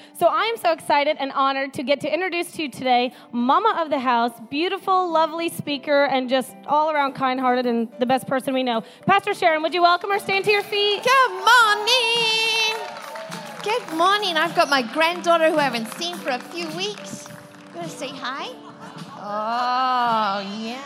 So I am so excited and honored to get to introduce to you today Mama of the House, beautiful, lovely speaker, and just all-around kind-hearted and the best person we know. Pastor Sharon, would you welcome her? Stand to your feet. Good morning. Good morning. I've got my granddaughter who I haven't seen for a few weeks. You want to say hi? Oh, yeah.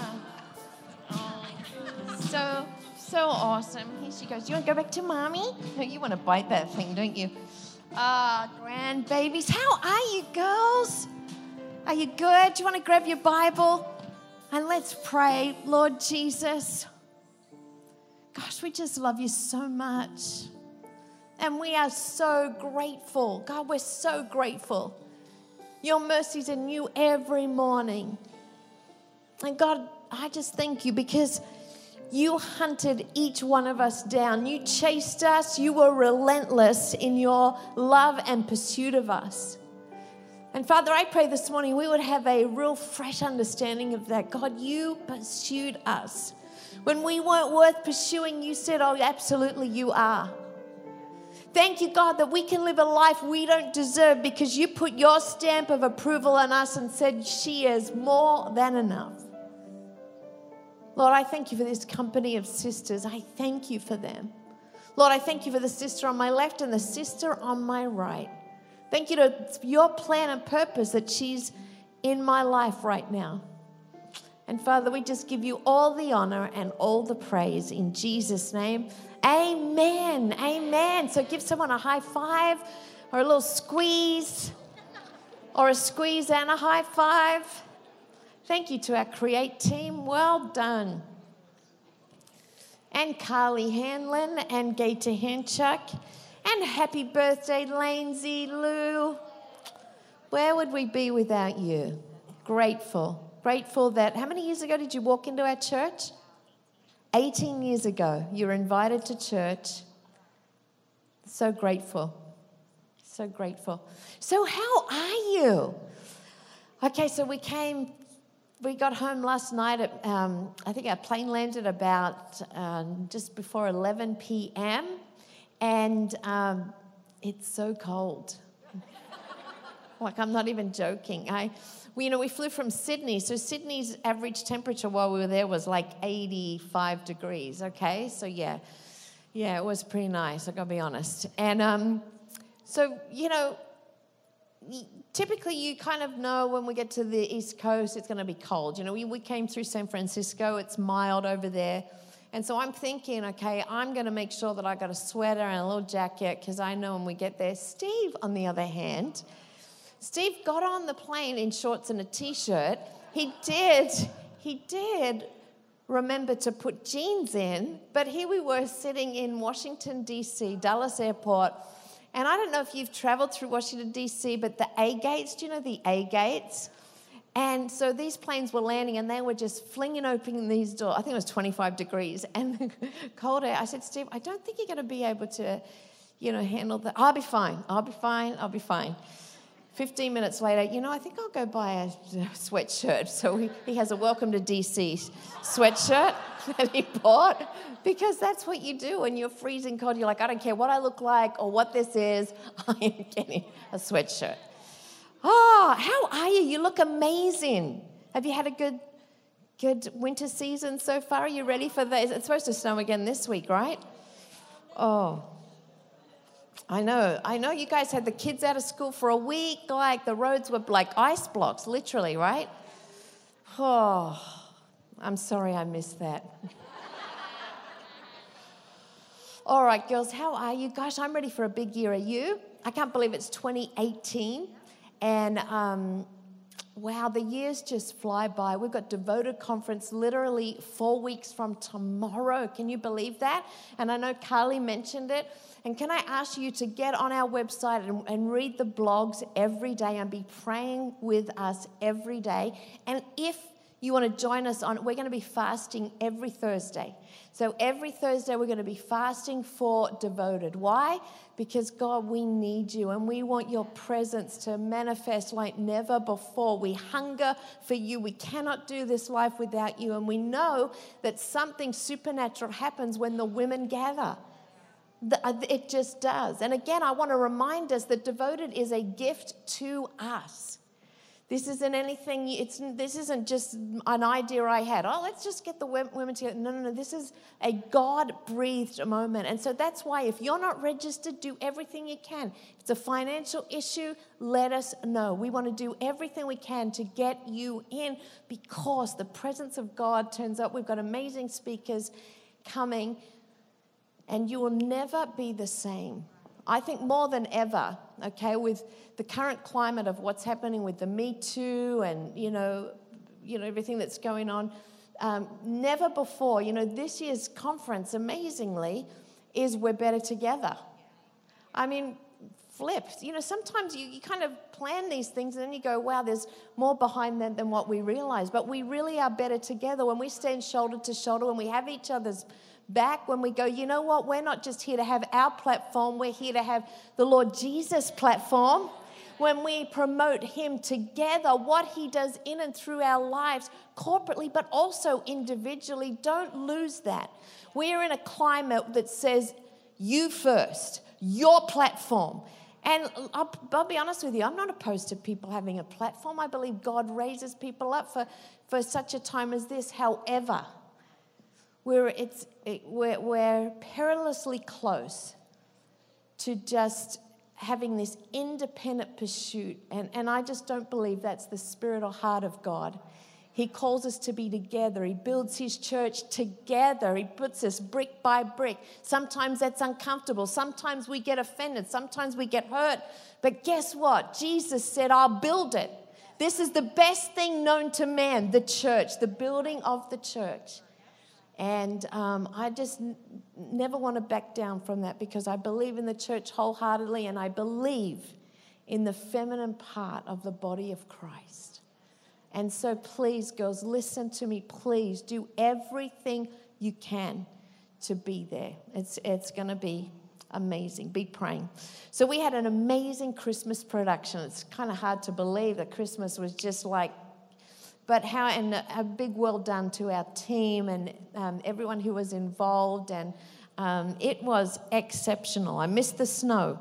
So awesome. Here she goes. You want to go back to Mommy? No, you want to bite that thing, don't you? Grandbabies. How are you, girls? Are you good? Do you want to grab your Bible? And let's pray. Lord Jesus, gosh, we just love you so much. And we are so grateful. God, we're so grateful. Your mercies are new every morning. And God, I just thank you because you hunted each one of us down. You chased us. You were relentless in your love and pursuit of us. And Father, I pray this morning we would have a real fresh understanding of that. God, you pursued us. When we weren't worth pursuing, you said, oh, absolutely you are. Thank you, God, that we can live a life we don't deserve because you put your stamp of approval on us and said she is more than enough. Lord, I thank you for this company of sisters. I thank you for them. Lord, I thank you for the sister on my left and the sister on my right. Thank you to your plan and purpose that she's in my life right now. And Father, we just give you all the honor and all the praise in Jesus' name. Amen. Amen. So give someone a high five or a little squeeze or a squeeze and a high five. Thank you to our Create team. Well done. And Carly Hanlon and Gator Hanchuk. And happy birthday, Lainsy Lou. Where would we be without you? Grateful. Grateful that, how many years ago did you walk into our church? 18 years ago. You were invited to church. So grateful. So grateful. So how are you? Okay, so we got home last night at, I think our plane landed about just before 11 p.m. And it's so cold. Like, I'm not even joking. We flew from Sydney. So Sydney's average temperature while we were there was like 85 degrees, okay? So, yeah, it was pretty nice, I got to be honest. And so, typically you kind of know when we get to the East Coast, it's going to be cold. We came through San Francisco. It's mild over there. And so I'm thinking, okay, I'm going to make sure that I got a sweater and a little jacket because I know when we get there. Steve, on the other hand, Steve got on the plane in shorts and a T-shirt. He did remember to put jeans in, but here we were sitting in Washington, D.C., Dulles Airport. And I don't know if you've traveled through Washington, D.C., but the A gates, do you know the A gates? And so these planes were landing and they were just flinging open these doors. I think it was 25 degrees and the cold air. I said, Steve, I don't think you're going to be able to, handle that. I'll be fine. 15 minutes later, I think I'll go buy a sweatshirt. So he has a Welcome to DC sweatshirt that he bought because that's what you do when you're freezing cold. You're like, I don't care what I look like or what this is. I am getting a sweatshirt. Oh, how are you? You look amazing. Have you had a good winter season so far? Are you ready for this? It's supposed to snow again this week, right? Oh, I know you guys had the kids out of school for a week, like the roads were like ice blocks, literally, right? Oh, I'm sorry I missed that. All right, girls, how are you? Gosh, I'm ready for a big year. Are you? I can't believe it's 2018. And, wow, the years just fly by. We've got Devoted Conference literally 4 weeks from tomorrow. Can you believe that? And I know Carly mentioned it. And can I ask you to get on our website and read the blogs every day and be praying with us every day. And if you want to join us we're going to be fasting every Thursday. So every Thursday we're going to be fasting for Devoted. Why? Because, God, we need you and we want your presence to manifest like never before. We hunger for you. We cannot do this life without you. And we know that something supernatural happens when the women gather. It just does. And again, I want to remind us that Devoted is a gift to us. This isn't anything, this isn't just an idea I had. Oh, let's just get the women together. No. This is a God-breathed moment. And so that's why if you're not registered, do everything you can. If it's a financial issue, let us know. We want to do everything we can to get you in because the presence of God turns up. We've got amazing speakers coming, and you will never be the same. I think more than ever, okay, with the current climate of what's happening with the Me Too and, you know, everything that's going on, never before, this year's conference, amazingly, is We're Better Together. I mean, flipped. Sometimes you kind of plan these things and then you go, wow, there's more behind them than what we realize. But we really are better together when we stand shoulder to shoulder, when we have each other's back, when we go, you know what, we're not just here to have our platform, we're here to have the Lord Jesus platform. When we promote him together, what he does in and through our lives, corporately, but also individually, don't lose that. We're in a climate that says, you first, your platform. And I'll be honest with you, I'm not opposed to people having a platform. I believe God raises people up for such a time as this. However, we're perilously close to just having this independent pursuit. And I just don't believe that's the spirit or heart of God. He calls us to be together. He builds his church together. He puts us brick by brick. Sometimes that's uncomfortable. Sometimes we get offended. Sometimes we get hurt. But guess what? Jesus said, I'll build it. This is the best thing known to man, the church, the building of the church. And I just never want to back down from that because I believe in the church wholeheartedly and I believe in the feminine part of the body of Christ. And so please, girls, listen to me. Please do everything you can to be there. It's going to be amazing. Be praying. So we had an amazing Christmas production. It's kind of hard to believe that Christmas was just like, but and a big well done to our team and everyone who was involved. And it was exceptional. I missed the snow.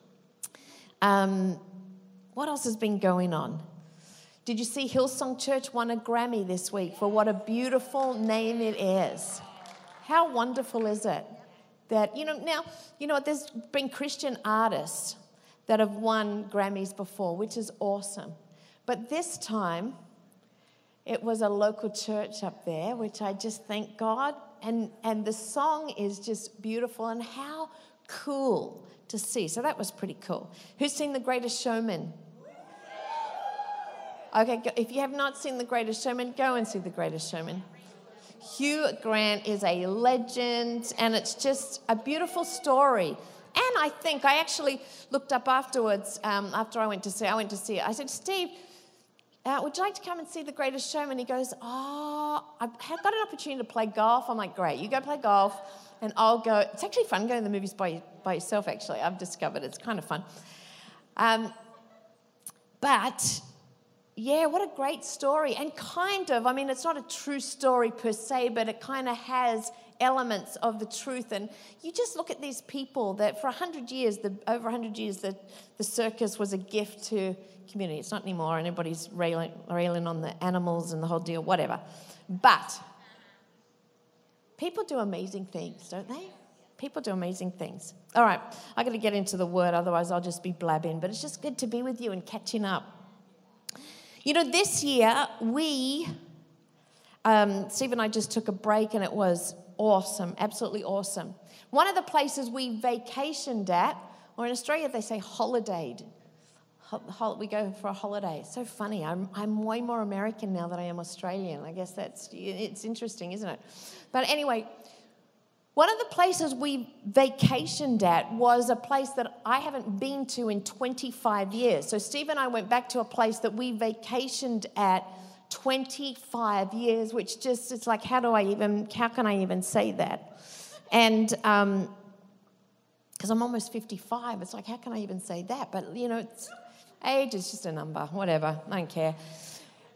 What else has been going on? Did you see Hillsong Church won a Grammy this week for what a beautiful name it is? How wonderful is it? That, now, there's been Christian artists that have won Grammys before, which is awesome. But this time, it was a local church up there, which I just thank God. And the song is just beautiful and how cool to see. So that was pretty cool. Who's seen The Greatest Showman? Okay, if you have not seen The Greatest Showman, go and see The Greatest Showman. Hugh Grant is a legend, and it's just a beautiful story. And I think I actually looked up afterwards, after I went to see it. I said, Steve, would you like to come and see The Greatest Showman? He goes, I've got an opportunity to play golf. I'm like, great, you go play golf, and I'll go. It's actually fun going to the movies by yourself, actually. I've discovered it's kind of fun. But yeah, what a great story. And it's not a true story per se, but it kind of has elements of the truth. And you just look at these people that for 100 years, over 100 years, the circus was a gift to community. It's not anymore, and everybody's railing on the animals and the whole deal, whatever. But people do amazing things, don't they? People do amazing things. All right, I got to get into the word, otherwise I'll just be blabbing. But it's just good to be with you and catching up. This year, Steve and I just took a break, and it was awesome, absolutely awesome. One of the places we vacationed at, or in Australia they say holidayed. We go for a holiday. It's so funny. I'm way more American now than I am Australian. I guess it's interesting, isn't it? But anyway, one of the places we vacationed at was a place that I haven't been to in 25 years. So Steve and I went back to a place that we vacationed at 25 years, which just, it's like, how can I even say that? And because I'm almost 55, it's like, how can I even say that? But, age is just a number, whatever, I don't care.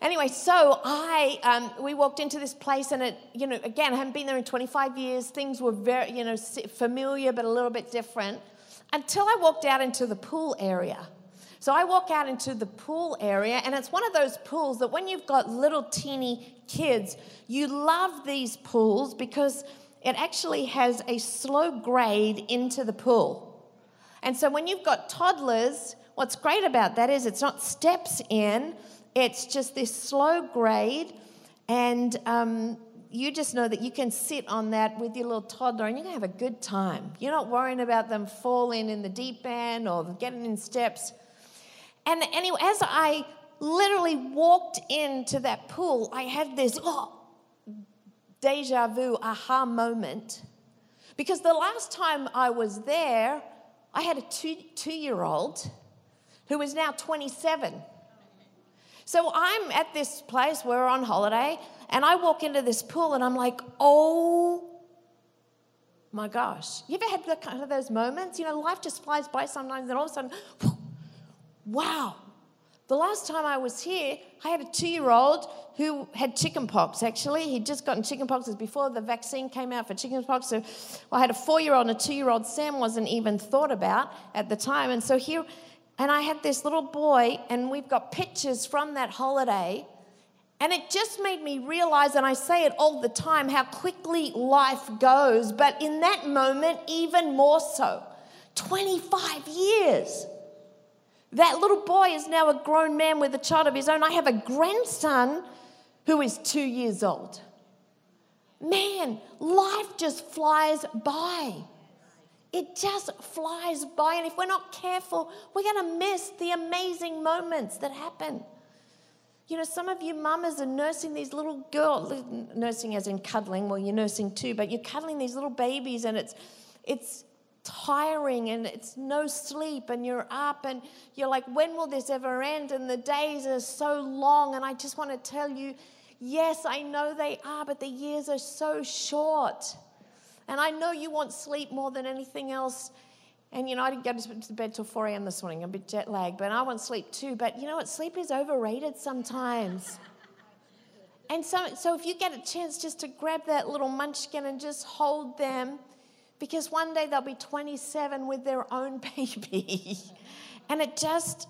Anyway, so we walked into this place, and it, again, I hadn't been there in 25 years. Things were very, familiar, but a little bit different, until I walked out into the pool area. So I walk out into the pool area, and it's one of those pools that when you've got little teeny kids, you love these pools because it actually has a slow grade into the pool. And so when you've got toddlers, what's great about that is it's not steps in, it's just this slow grade, and you just know that you can sit on that with your little toddler and you can have a good time. You're not worrying about them falling in the deep end or getting in steps. And anyway, as I literally walked into that pool, I had this deja vu, aha moment. Because the last time I was there, I had a two-year-old who is now 27. So I'm at this place, we're on holiday, and I walk into this pool and I'm like, oh my gosh. You ever had kind of those moments? Life just flies by sometimes, and all of a sudden, wow. The last time I was here, I had a 2-year-old who had chickenpox, actually. He'd just gotten chickenpox. It was before the vaccine came out for chickenpox. So I had a 4-year-old and a 2-year-old. Sam wasn't even thought about at the time. And so and I had this little boy, and we've got pictures from that holiday. And it just made me realize, and I say it all the time, how quickly life goes. But in that moment, even more so. 25 years. That little boy is now a grown man with a child of his own. I have a grandson who is 2 years old. Man, life just flies by. It just flies by. And if we're not careful, we're going to miss the amazing moments that happen. Some of you mamas are nursing these little girls, nursing as in cuddling. Well, you're nursing too, but you're cuddling these little babies, and it's tiring, and it's no sleep, and you're up and you're like, when will this ever end? And the days are so long. And I just want to tell you, yes, I know they are, but the years are so short. And I know you want sleep more than anything else. And I didn't go to bed till 4 a.m. this morning. I'm a bit jet lagged, but I want sleep too. But you know what? Sleep is overrated sometimes. And so if you get a chance just to grab that little munchkin and just hold them, because one day they'll be 27 with their own baby. And it just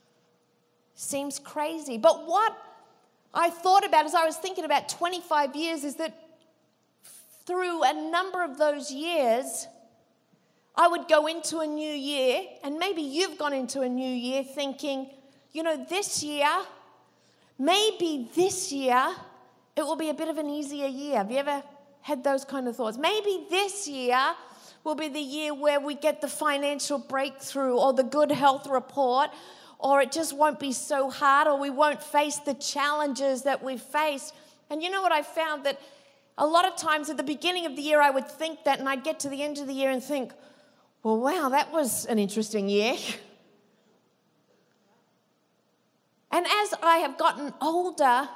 seems crazy. But what I thought about as I was thinking about 25 years is that through a number of those years, I would go into a new year, and maybe you've gone into a new year thinking, maybe this year, it will be a bit of an easier year. Have you ever had those kind of thoughts? Maybe this year will be the year where we get the financial breakthrough or the good health report, or it just won't be so hard, or we won't face the challenges that we've faced. And you know what I found? That a lot of times at the beginning of the year I would think that, and I'd get to the end of the year and think, well, wow, that was an interesting year. And as I have gotten older,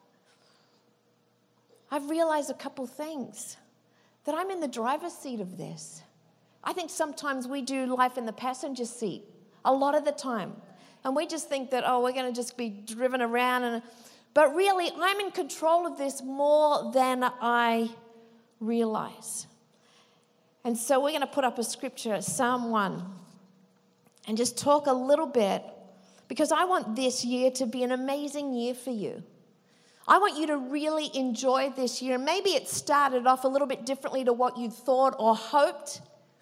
I've realized a couple things, that I'm in the driver's seat of this. I think sometimes we do life in the passenger seat, a lot of the time. And we just think that, we're going to just be driven around. But really, I'm in control of this more than I realize. And so we're going to put up a scripture, Psalm 1, and just talk a little bit, because I want this year to be an amazing year for you. I want you to really enjoy this year. Maybe it started off a little bit differently to what you thought or hoped.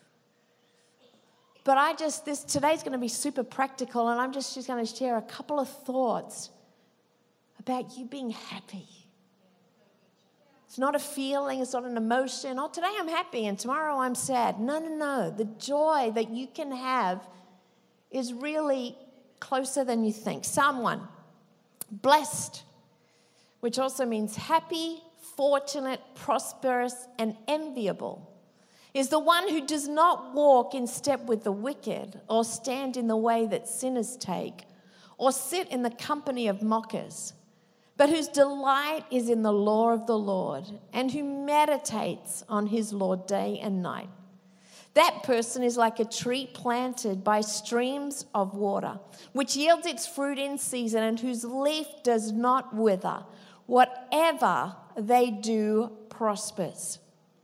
But today's going to be super practical, and I'm just going to share a couple of thoughts about you being happy. It's not a feeling, it's not an emotion. Today I'm happy and tomorrow I'm sad. No. The joy that you can have is really closer than you think. Psalm 1, blessed, which also means happy, fortunate, prosperous, and enviable, is the one who does not walk in step with the wicked, or stand in the way that sinners take, or sit in the company of mockers, but whose delight is in the law of the Lord, and who meditates on his law day and night. That person is like a tree planted by streams of water, which yields its fruit in season and whose leaf does not wither. Whatever they do prospers.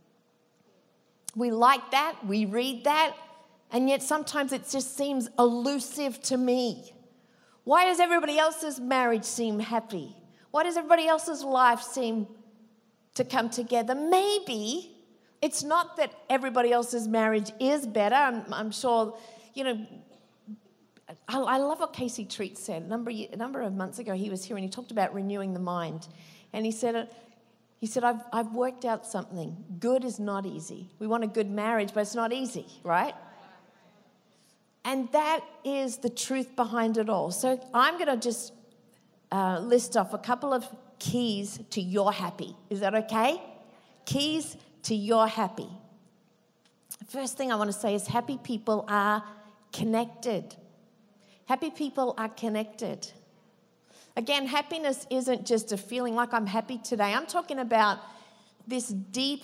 We like that, we read that, and yet sometimes it just seems elusive to me. Why does everybody else's marriage seem happy? Why does everybody else's life seem to come together? Maybe it's not that everybody else's marriage is better. I'm sure, I love what Casey Treat said. A number of months ago, he was here and he talked about renewing the mind. And he said, I've worked out something. Good is not easy. We want a good marriage, but it's not easy, right? And that is the truth behind it all. So I'm going to just list off a couple of keys to your happy. Is that okay? Keys to your happy. First thing I want to say is happy people are connected. Happy people are connected. Again, happiness isn't just a feeling like I'm happy today. I'm talking about this deep,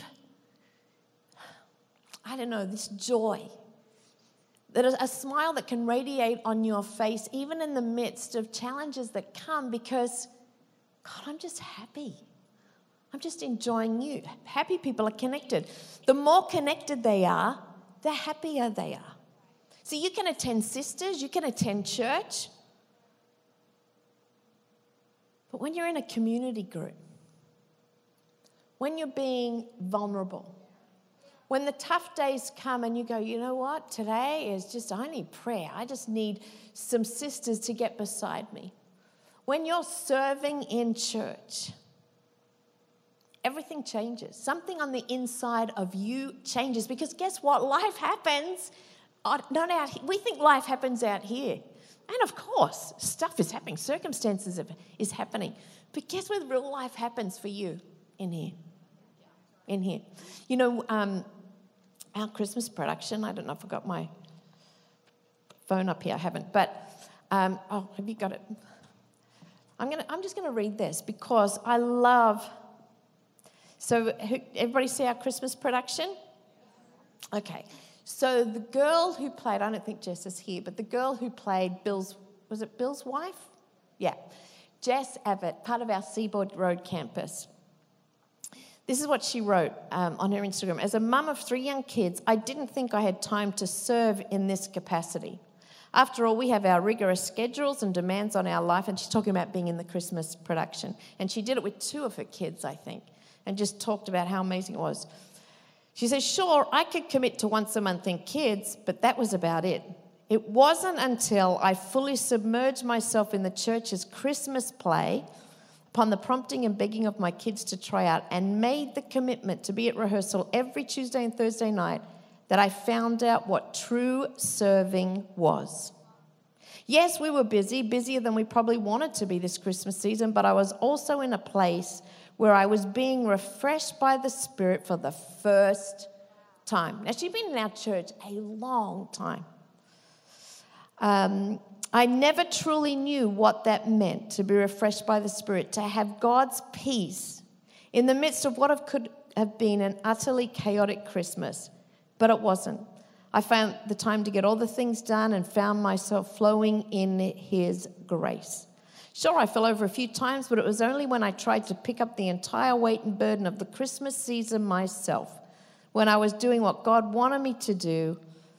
this joy. That is a smile that can radiate on your face even in the midst of challenges that come because, God, I'm just happy. I'm just enjoying you. Happy people are connected. The more connected they are, the happier they are. So you can attend sisters, you can attend church. But when you're in a community group, when you're being vulnerable, when the tough days come and you go, you know what, today is just, I need prayer. I just need some sisters to get beside me. When you're serving in church, everything changes. Something on the inside of you changes because guess what? Life happens not out here. We think life happens out here. And of course, stuff is happening. Circumstances is happening. But guess where real life happens for you? In here. In here. Our Christmas production, I don't know if I've got my phone up here. I haven't. But, have you got it? I'm just going to read this because I love... So everybody see our Christmas production? Okay. So the girl who played, I don't think Jess is here, but the girl who played Bill's wife? Yeah. Jess Abbott, part of our Seaboard Road campus. This is what she wrote on her Instagram. As a mum of 3 young kids, I didn't think I had time to serve in this capacity. After all, we have our rigorous schedules and demands on our life, and she's talking about being in the Christmas production. And she did it with 2 of her kids, I think, and just talked about how amazing it was. She says, sure, I could commit to once a month in kids, but that was about it. It wasn't until I fully submerged myself in the church's Christmas play, upon the prompting and begging of my kids to try out, and made the commitment to be at rehearsal every Tuesday and Thursday night, that I found out what true serving was. Yes, we were busy, busier than we probably wanted to be this Christmas season, but I was also in a place where I was being refreshed by the Spirit for the first time. Now, she'd been in our church a long time. I never truly knew what that meant, to be refreshed by the Spirit, to have God's peace in the midst of what could have been an utterly chaotic Christmas, but it wasn't. I found the time to get all the things done and found myself flowing in His grace. Sure, I fell over a few times, but it was only when I tried to pick up the entire weight and burden of the Christmas season myself, when I was doing what God wanted me to do.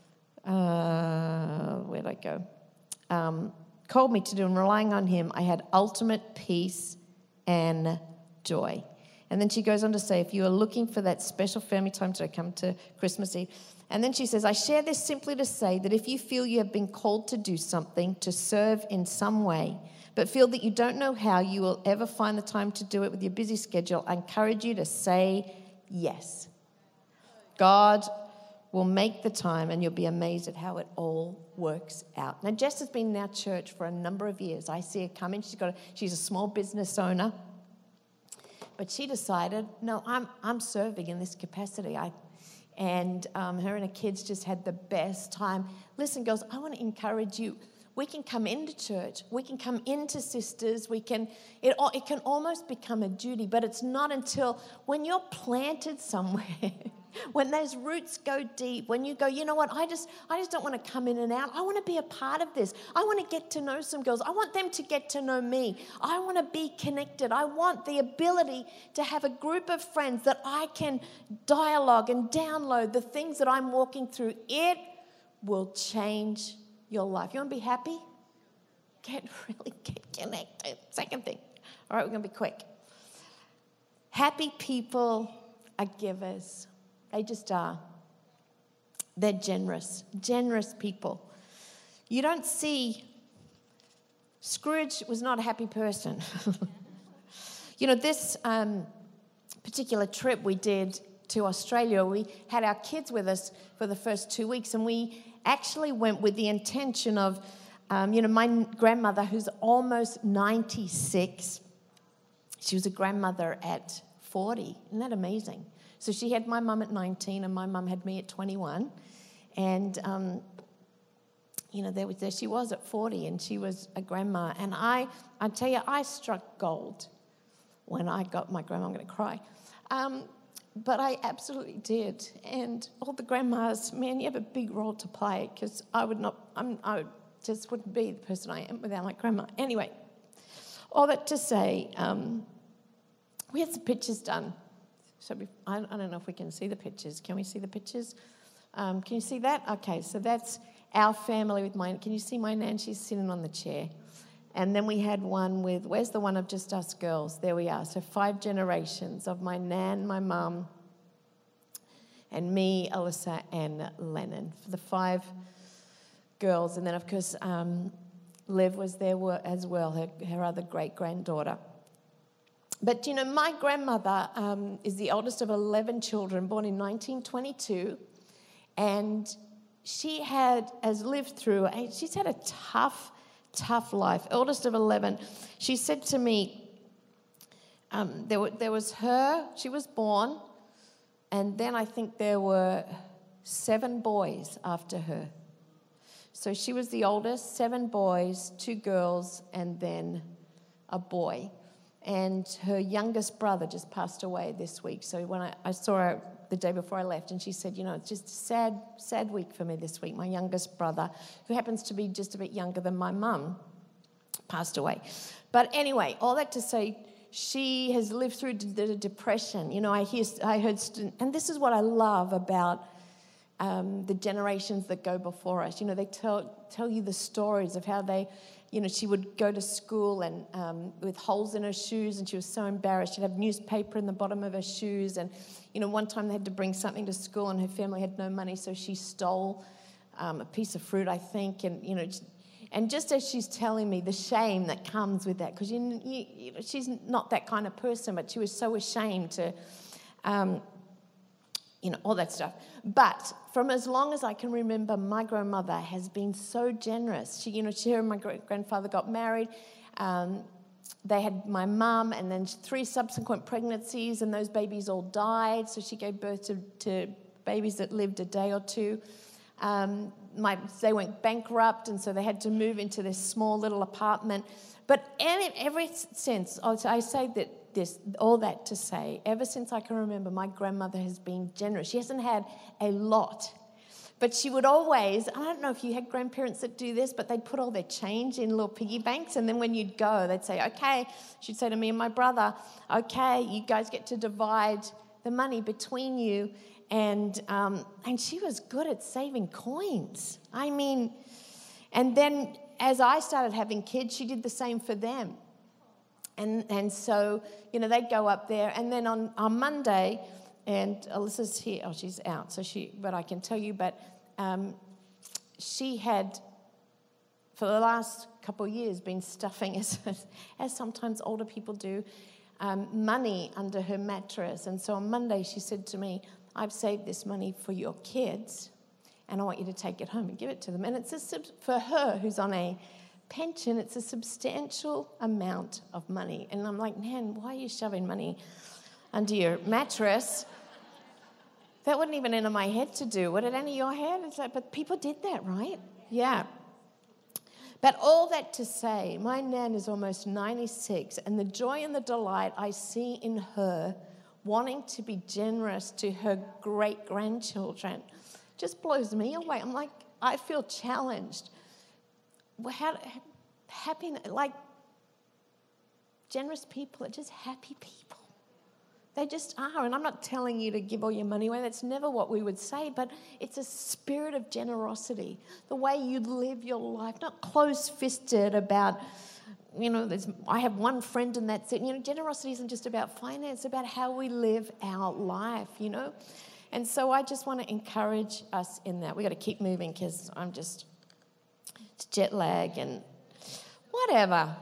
Where'd I go? Called me to do, and relying on Him, I had ultimate peace and joy. And then she goes on to say, if you are looking for that special family time to come to Christmas Eve. And then she says, I share this simply to say that if you feel you have been called to do something, to serve in some way, but feel that you don't know how you will ever find the time to do it with your busy schedule, I encourage you to say yes. God will make the time, and you'll be amazed at how it all works out. Now, Jess has been in our church for a number of years. I see her come in. She's a small business owner. But she decided, no, I'm serving in this capacity. Her and her kids just had the best time. Listen, girls, I want to encourage you. We can come into church. We can come into sisters. It can almost become a duty, but it's not until when you're planted somewhere When those roots go deep, when you go, you know what, I just don't want to come in and out. I want to be a part of this. I want to get to know some girls. I want them to get to know me. I want to be connected. I want the ability to have a group of friends that I can dialogue and download the things that I'm walking through. It will change your life. You want to be happy? Get connected. Second thing. All right, we're going to be quick. Happy people are givers. They just are. They're generous people. You don't see, Scrooge was not a happy person. You know, this particular trip we did to Australia, we had our kids with us for the first 2 weeks, and we actually went with the intention of, my grandmother, who's almost 96, she was a grandmother at 40. Isn't that amazing? So she had my mum at 19 and my mum had me at 21. And, there she was at 40 and she was a grandma. And I tell you, I struck gold when I got my grandma. I'm going to cry. But I absolutely did. And all the grandmas, man, you have a big role to play because I just wouldn't be the person I am without my grandma. Anyway, all that to say, we had some pictures done. So I don't know if we can see the pictures. Can we see the pictures? Can you see that? Okay, so that's our family with mine. Can you see my nan? She's sitting on the chair. And then we had one with, where's the one of just us girls? There we are. So 5 generations of my nan, my mum, and me, Alyssa, and Lennon. For the 5 girls. And then, of course, Liv was there as well, her other great-granddaughter. But, my grandmother is the oldest of 11 children, born in 1922, and she's had a tough life, eldest of 11. She said to me, there was her, she was born, and then I think there were 7 boys after her. So she was the oldest, 7 boys, 2 girls, and then a boy. And her youngest brother just passed away this week. So when I saw her the day before I left, and she said, it's just a sad week for me this week. My youngest brother, who happens to be just a bit younger than my mum, passed away. But anyway, all that to say, she has lived through the depression. I heard, and this is what I love about the generations that go before us. They tell you the stories of how they, she would go to school and with holes in her shoes, and she was so embarrassed. She'd have newspaper in the bottom of her shoes, and one time they had to bring something to school, and her family had no money, so she stole a piece of fruit, I think, and just as she's telling me the shame that comes with that, because she's not that kind of person, but she was so ashamed to. All that stuff. But from as long as I can remember, my grandmother has been so generous. She and my great-grandfather got married. They had my mum and then 3 subsequent pregnancies, and those babies all died. So she gave birth to babies that lived a day or 2. They went bankrupt, and so they had to move into this small little apartment. But ever since, I say that all that to say, ever since I can remember, my grandmother has been generous. She hasn't had a lot, but she would always, I don't know if you had grandparents that do this, but they'd put all their change in little piggy banks, and then when you'd go, they'd say, okay, she'd say to me and my brother, okay, you guys get to divide the money between you, and she was good at saving coins. And then as I started having kids, she did the same for them. And so, they'd go up there. And then on Monday, and Alyssa's here. Oh, she's out. But I can tell you, she had, for the last couple of years, been stuffing, as sometimes older people do, money under her mattress. And so on Monday, she said to me, I've saved this money for your kids, and I want you to take it home and give it to them. And it's for her, who's on a pension, it's a substantial amount of money. And I'm like, man, why are you shoving money under your mattress? That wouldn't even enter my head to do. Would it enter your head? It's like, but people did that, right? Yeah. But all that to say, my nan is almost 96, and the joy and the delight I see in her wanting to be generous to her great-grandchildren just blows me away. I'm like, I feel challenged. Generous people are just happy people. They just are. And I'm not telling you to give all your money away. That's never what we would say. But it's a spirit of generosity. The way you live your life. Not close-fisted about, I have one friend and that's it. Generosity isn't just about finance. It's about how we live our life, And so I just want to encourage us in that. We've got to keep moving because it's jet lag and whatever,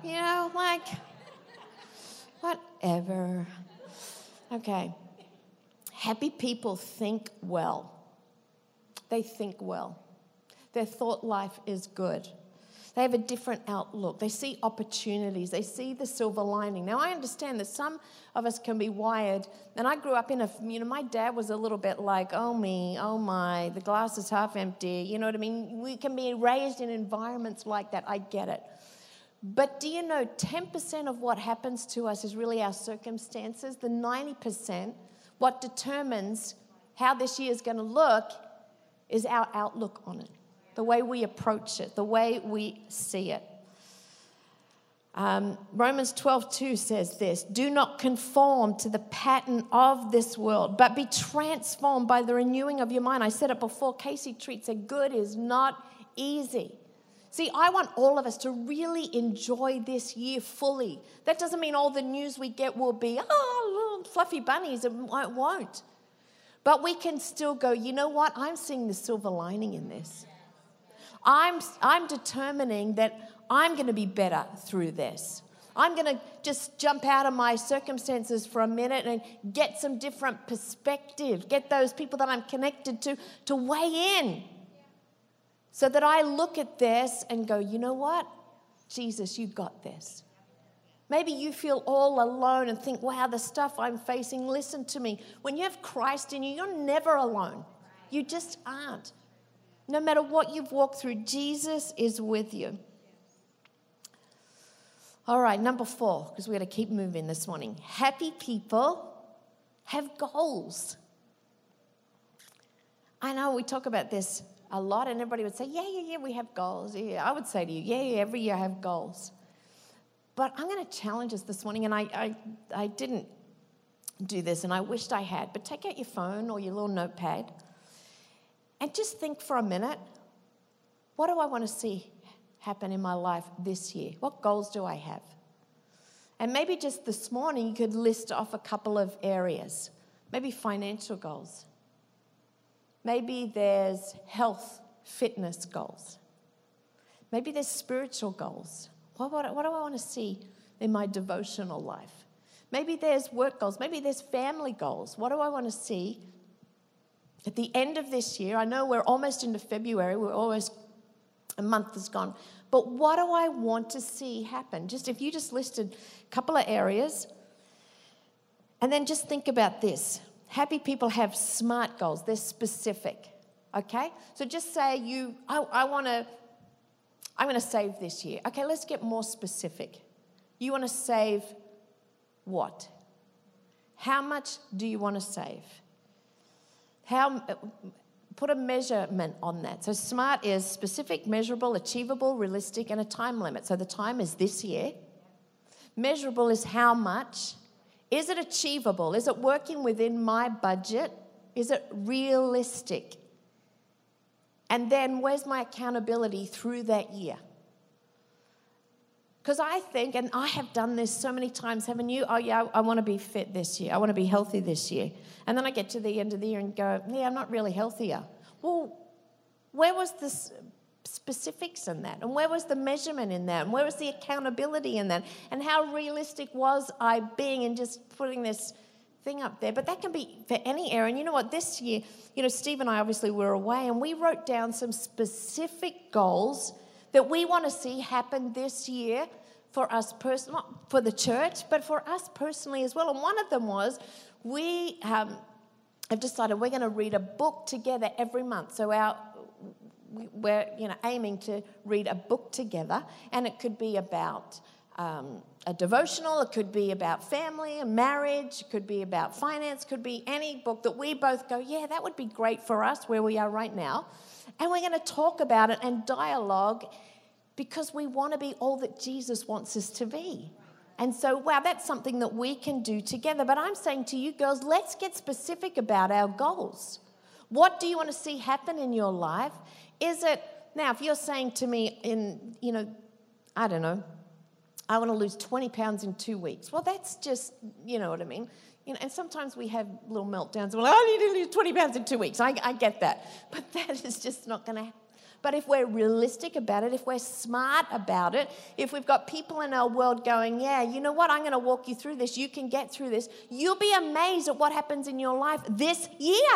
whatever. Okay. Happy people think well. They think well. Their thought life is good. They have a different outlook. They see opportunities. They see the silver lining. Now, I understand that some of us can be wired, and I grew up in my dad was a little bit like, oh me, oh my, the glass is half empty. You know what I mean? We can be raised in environments like that. I get it. But do you know 10% of what happens to us is really our circumstances? The 90%, what determines how this year is going to look is our outlook on it, the way we approach it, the way we see it. Romans 12:2 says this, do not conform to the pattern of this world, but be transformed by the renewing of your mind. I said it before, Casey Treat said, good is not easy. See, I want all of us to really enjoy this year fully. That doesn't mean all the news we get will be, little fluffy bunnies. It won't. But we can still go, you know what? I'm seeing the silver lining in this. I'm determining that I'm going to be better through this. I'm going to just jump out of my circumstances for a minute and get some different perspective, get those people that I'm connected to weigh in. So that I look at this and go, you know what? Jesus, you got this. Maybe you feel all alone and think, wow, the stuff I'm facing, listen to me. When you have Christ in you, you're never alone. You just aren't. No matter what you've walked through, Jesus is with you. All right, number 4, because we're going to keep moving this morning. Happy people have goals. I know we talk about this a lot, and everybody would say, yeah, we have goals. Yeah, I would say to you, yeah, every year I have goals. But I'm going to challenge us this morning, and I didn't do this, and I wished I had, but take out your phone or your little notepad and just think for a minute, what do I want to see happen in my life this year? What goals do I have? And maybe just this morning you could list off a couple of areas, maybe financial goals. Maybe there's health, fitness goals. Maybe there's spiritual goals. What do I want to see in my devotional life? Maybe there's work goals. Maybe there's family goals. What do I want to see at the end of this year? I know we're almost into February. A month is gone. But what do I want to see happen? If you just listed a couple of areas, and then just think about this. Happy people have SMART goals. They're specific, okay? So just say I'm going to save this year. Okay, let's get more specific. You want to save what? How much do you want to save? Put a measurement on that. So SMART is specific, measurable, achievable, realistic, and a time limit. So the time is this year. Measurable is how much. Is it achievable? Is it working within my budget? Is it realistic? And then where's my accountability through that year? Because I think, and I have done this so many times, haven't you? Oh yeah, I want to be fit this year. I want to be healthy this year. And then I get to the end of the year and go, yeah, I'm not really healthier. Well, where was this specifics in that? And where was the measurement in that? And where was the accountability in that? And how realistic was I being in just putting this thing up there? But that can be for any area. And you know what? This year, Steve and I obviously were away, and we wrote down some specific goals that we want to see happen this year for us personally, not for the church, but for us personally as well. And one of them was we have decided we're going to read a book together every month. So we're aiming to read a book together, and it could be about a devotional, it could be about family and marriage, it could be about finance, could be any book that we both go, yeah, that would be great for us where we are right now. And we're going to talk about it and dialogue because we want to be all that Jesus wants us to be. And so, wow, that's something that we can do together. But I'm saying to you girls, let's get specific about our goals. What do you want to see happen in your life? Is it, now, if you're saying to me I don't know, I want to lose 20 pounds in 2 weeks. Well, that's just, you know what I mean? And sometimes we have little meltdowns. Well, I need to lose 20 pounds in 2 weeks. I get that. But that is just not going to happen. But if we're realistic about it, if we're smart about it, if we've got people in our world going, yeah, you know what, I'm going to walk you through this. You can get through this. You'll be amazed at what happens in your life this year.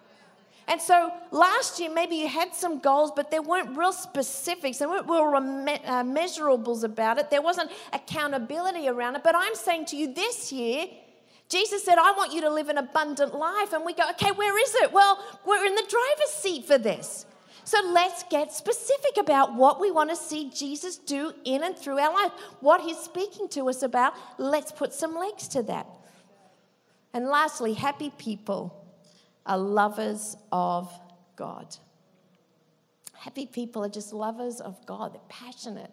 And so last year, maybe you had some goals, but there weren't real specifics. There weren't real measurables about it. There wasn't accountability around it. But I'm saying to you this year, Jesus said, I want you to live an abundant life. And we go, okay, where is it? Well, we're in the driver's seat for this. So let's get specific about what we want to see Jesus do in and through our life, what he's speaking to us about. Let's put some legs to that. And lastly, happy people are lovers of God. Happy people are just lovers of God. They're passionate.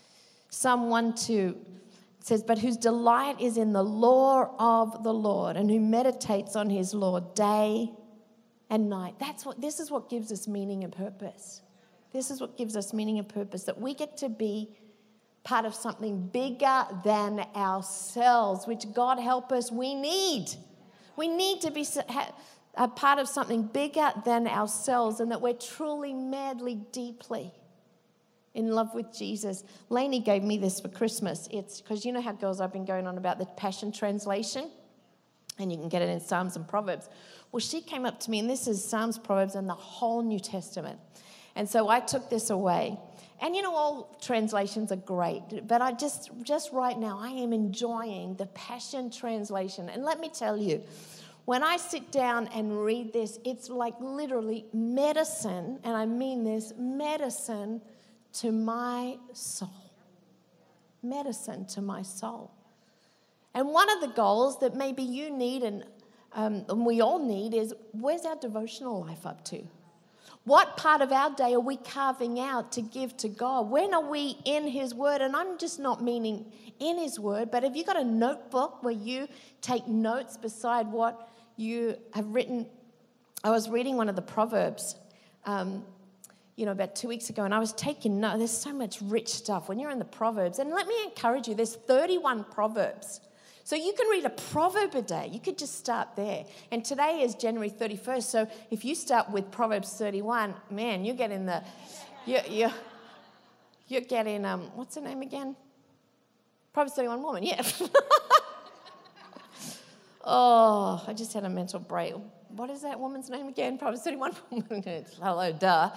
Psalm 1:2 says, but whose delight is in the law of the Lord and who meditates on his law day and night. This is what gives us meaning and purpose. This is what gives us meaning and purpose, that we get to be part of something bigger than ourselves, which God help us, we need. We need to be a part of something bigger than ourselves, and that we're truly, madly, deeply in love with Jesus. Lainey gave me this for Christmas. It's because you know how, girls, I've been going on about the Passion Translation, and you can get it in Psalms and Proverbs. Well, she came up to me, and this is Psalms, Proverbs, and the whole New Testament. And so I took this away. And you know, all translations are great, but I just right now, I am enjoying the Passion Translation. And let me tell you, when I sit down and read this, it's like literally medicine, and I mean this, medicine to my soul. Medicine to my soul. And one of the goals that maybe you need and we all need is, where's our devotional life up to? What part of our day are we carving out to give to God? When are we in his word? And I'm just not meaning in his word, but have you got a notebook where you take notes beside what you have written? I was reading one of the Proverbs, about 2 weeks ago, and I was taking notes. There's so much rich stuff when you're in the Proverbs. And let me encourage you, there's 31 Proverbs. So you can read a proverb a day. You could just start there. And today is January 31st, so if you start with Proverbs 31, man, you're getting you're getting, what's her name again? Proverbs 31 woman, yeah. Oh, I just had a mental break. What is that woman's name again? Proverbs 31 woman. Hello, duh.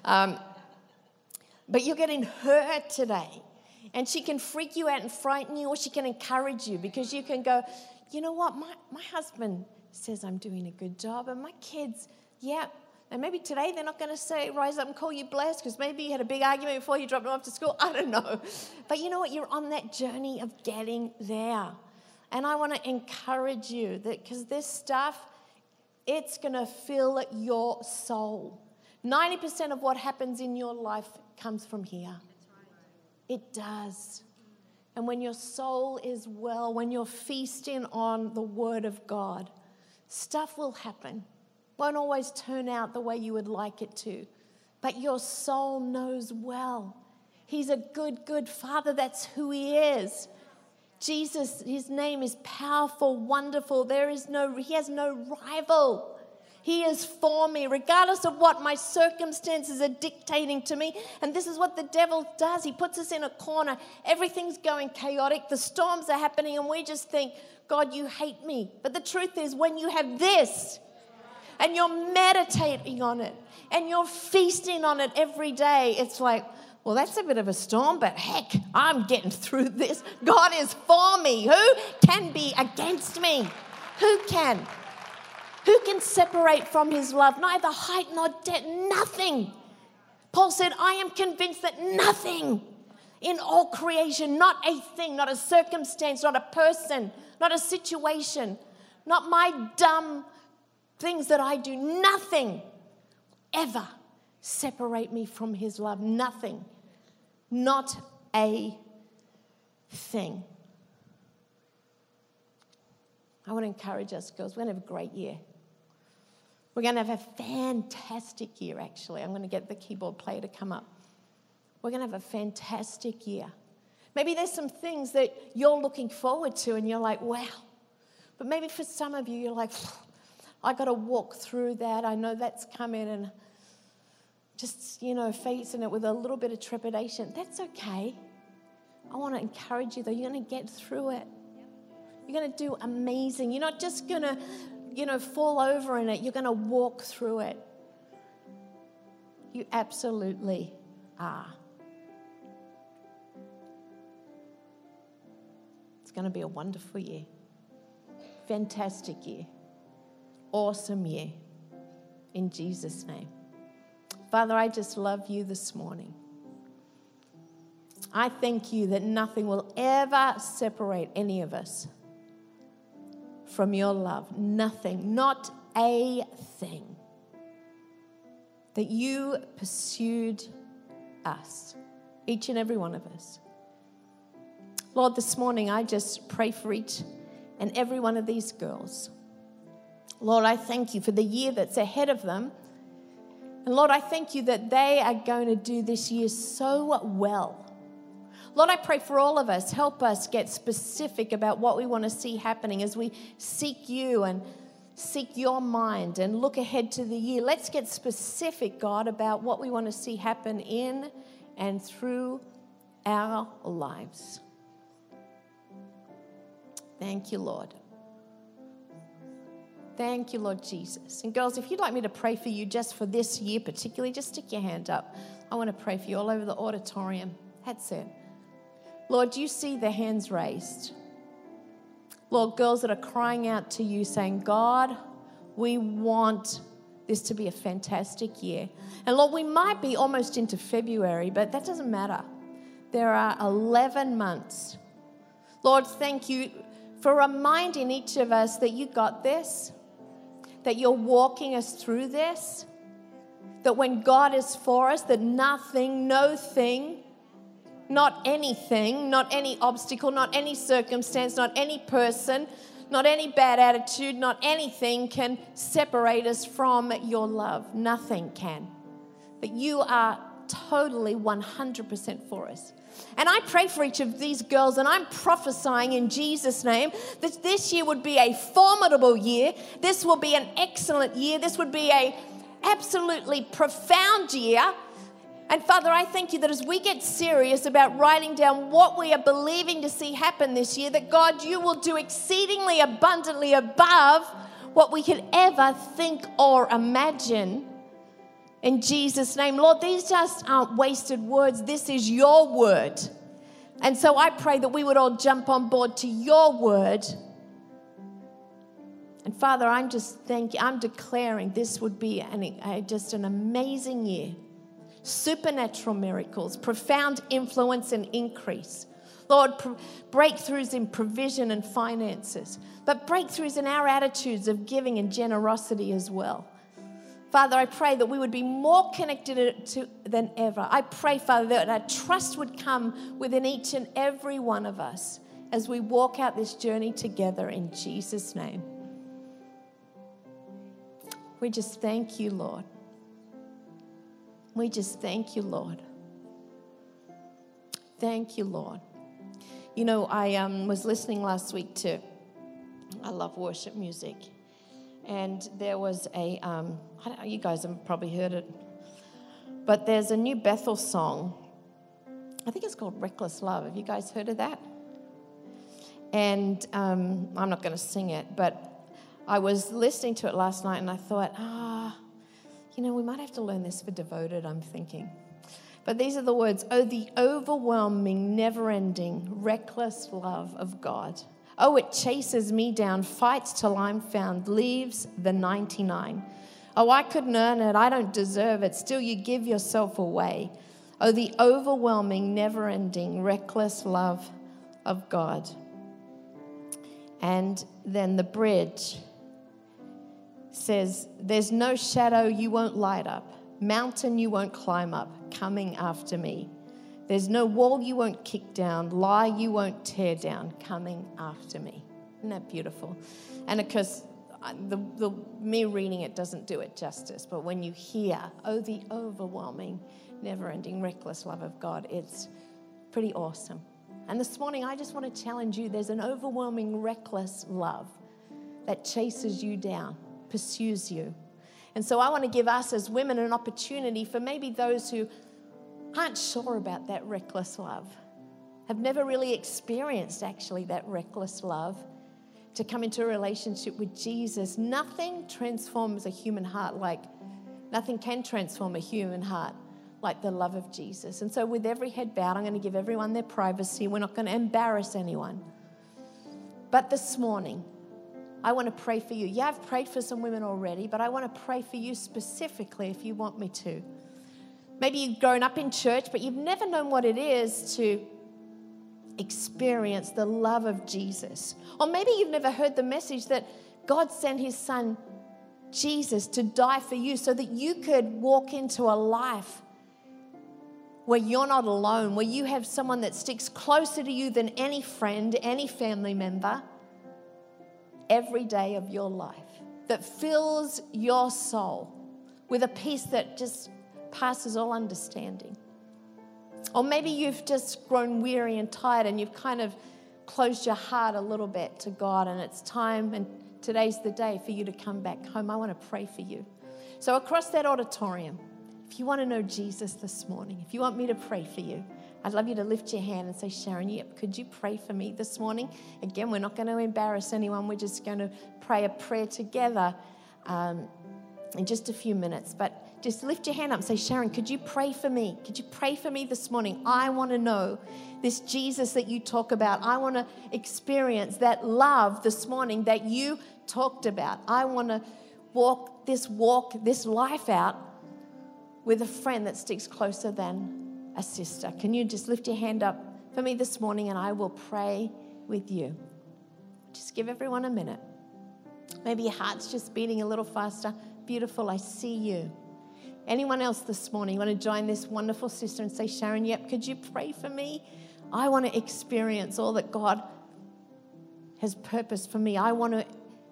But you're getting her today. And she can freak you out and frighten you, or she can encourage you, because you can go, you know what, my husband says I'm doing a good job, and my kids, yeah. And maybe today they're not going to rise up and call you blessed, because maybe you had a big argument before you dropped them off to school. I don't know. But you know what, you're on that journey of getting there. And I want to encourage you that, because this stuff, it's going to fill your soul. 90% of what happens in your life comes from here. It does. And when your soul is well, when you're feasting on the Word of God, stuff will happen. Won't always turn out the way you would like it to. But your soul knows well. He's a good, good Father. That's who he is. Jesus, his name is powerful, wonderful. He has no rival. He is for me, regardless of what my circumstances are dictating to me. And this is what the devil does. He puts us in a corner. Everything's going chaotic. The storms are happening, and we just think, God, you hate me. But the truth is, when you have this, and you're meditating on it, and you're feasting on it every day, it's like, well, that's a bit of a storm, but heck, I'm getting through this. God is for me. Who can be against me? Who can? Who can separate from his love? Neither height nor depth, nothing. Paul said, I am convinced that nothing in all creation, not a thing, not a circumstance, not a person, not a situation, not my dumb things that I do. Nothing ever separate me from his love. Nothing. Not a thing. I want to encourage us, girls. We're going to have a great year. We're going to have a fantastic year, actually. I'm going to get the keyboard player to come up. We're going to have a fantastic year. Maybe there's some things that you're looking forward to and you're like, wow. But maybe for some of you, you're like, I got to walk through that. I know that's coming, and just, facing it with a little bit of trepidation. That's okay. I want to encourage you, though. You're going to get through it. You're going to do amazing. You're not just going to, fall over in it. You're going to walk through it. You absolutely are. It's going to be a wonderful year. Fantastic year. Awesome year. In Jesus' name. Father, I just love you this morning. I thank you that nothing will ever separate any of us from your love. Nothing, not a thing. That you pursued us, each and every one of us. Lord, this morning I just pray for each and every one of these girls. Lord, I thank you for the year that's ahead of them. And Lord, I thank you that they are going to do this year so well. Lord, I pray for all of us. Help us get specific about what we want to see happening as we seek you and seek your mind and look ahead to the year. Let's get specific, God, about what we want to see happen in and through our lives. Thank you, Lord. Thank you, Lord Jesus. And girls, if you'd like me to pray for you just for this year particularly, just stick your hand up. I want to pray for you all over the auditorium. That's it. Lord, you see the hands raised. Lord, girls that are crying out to you saying, God, we want this to be a fantastic year. And Lord, we might be almost into February, but that doesn't matter. There are 11 months. Lord, thank you for reminding each of us that you got this, that you're walking us through this, that when God is for us, that nothing, no thing, not anything, not any obstacle, not any circumstance, not any person, not any bad attitude, not anything can separate us from your love. Nothing can. That you are totally 100% for us. And I pray for each of these girls, and I'm prophesying in Jesus' name that this year would be a formidable year. This will be an excellent year. This would be a absolutely profound year. And Father, I thank you that as we get serious about writing down what we are believing to see happen this year, that God, you will do exceedingly abundantly above what we could ever think or imagine. In Jesus' name, Lord, these just aren't wasted words. This is your word. And so I pray that we would all jump on board to your word. And Father, I'm declaring this would be just an amazing year. Supernatural miracles, profound influence and increase. Lord, breakthroughs in provision and finances, but breakthroughs in our attitudes of giving and generosity as well. Father, I pray that we would be more connected than ever. I pray, Father, that our trust would come within each and every one of us as we walk out this journey together in Jesus' name. We just thank you, Lord. We just thank you, Lord. Thank you, Lord. You know, I was listening last week to, I love worship music. And there was you guys have probably heard it, but there's a new Bethel song. I think it's called Reckless Love. Have you guys heard of that? And I'm not going to sing it, but I was listening to it last night and I thought, we might have to learn this for Devoted, I'm thinking. But these are the words, oh, the overwhelming, never-ending, reckless love of God. Oh, it chases me down, fights till I'm found, leaves the 99. Oh, I couldn't earn it, I don't deserve it, still you give yourself away. Oh, the overwhelming, never-ending, reckless love of God. And then the bridge says, there's no shadow you won't light up, mountain you won't climb up, coming after me. There's no wall you won't kick down, lie you won't tear down, coming after me. Isn't that beautiful? And of course, me reading it doesn't do it justice, but when you hear, oh, the overwhelming, never-ending, reckless love of God, it's pretty awesome. And this morning, I just want to challenge you. There's an overwhelming, reckless love that chases you down, pursues you. And so I want to give us as women an opportunity for maybe those who aren't sure about that reckless love, have never really experienced actually that reckless love, to come into a relationship with Jesus. Nothing transforms a human heart nothing can transform a human heart like the love of Jesus. And so with every head bowed, I'm going to give everyone their privacy. We're not going to embarrass anyone. But this morning, I want to pray for you. Yeah, I've prayed for some women already, but I want to pray for you specifically if you want me to. Maybe you've grown up in church, but you've never known what it is to experience the love of Jesus. Or maybe you've never heard the message that God sent his son, Jesus, to die for you so that you could walk into a life where you're not alone, where you have someone that sticks closer to you than any friend, any family member, every day of your life, that fills your soul with a peace that just passes all understanding. Or maybe you've just grown weary and tired and you've kind of closed your heart a little bit to God, and it's time, and today's the day for you to come back home. I want to pray for you. So across that auditorium, if you want to know Jesus this morning, if you want me to pray for you, I'd love you to lift your hand and say, Sharon, yep, could you pray for me this morning? Again, we're not going to embarrass anyone. We're just going to pray a prayer together in just a few minutes. But just lift your hand up and say, Sharon, could you pray for me? Could you pray for me this morning? I want to know this Jesus that you talk about. I want to experience that love this morning that you talked about. I want to walk this life out with a friend that sticks closer than a sister. Can you just lift your hand up for me this morning and I will pray with you? Just give everyone a minute. Maybe your heart's just beating a little faster. Beautiful, I see you. Anyone else this morning, you want to join this wonderful sister and say, Sharon, yep, could you pray for me? I want to experience all that God has purposed for me. I want to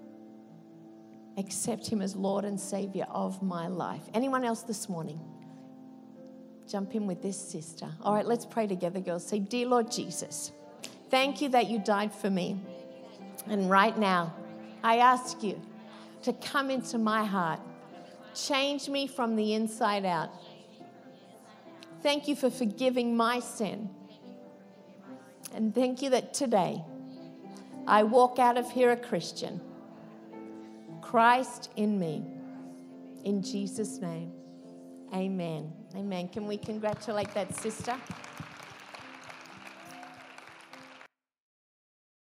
accept him as Lord and Savior of my life. Anyone else this morning? Jump in with this sister. All right, let's pray together, girls. Say, dear Lord Jesus, thank you that you died for me. And right now, I ask you to come into my heart. Change me from the inside out. Thank you for forgiving my sin. And thank you that today I walk out of here a Christian. Christ in me. In Jesus' name, amen. Amen. Can we congratulate that sister?